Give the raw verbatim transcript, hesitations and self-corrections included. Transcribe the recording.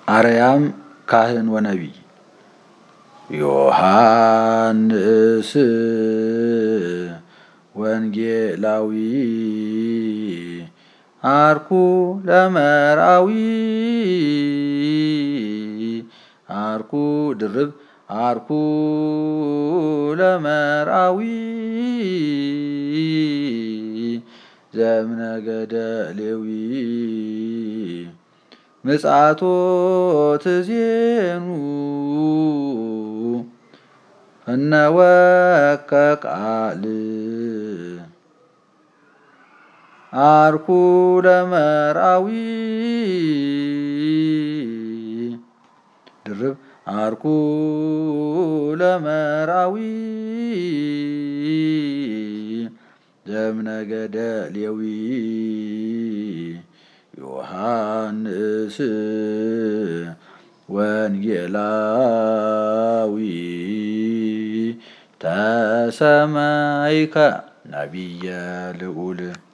አርያም ካህን ወነቢይ ዮሐንስ ወንጌላዊ አርኩ ለመርአዊ አርኩ ድርብ አርኩ ለመርአዊ ዘእምነገደ ሌዊ ምጽአቶ ትዜኑ እነወከ ቃል አርኩ ለመርአዊ ድርብ አርኩ ለመርአዊ ዘእምነገደ ሌዊ ዮሐንስ ወንጌላዊ ተሰማይከ ነቢየ ልዑል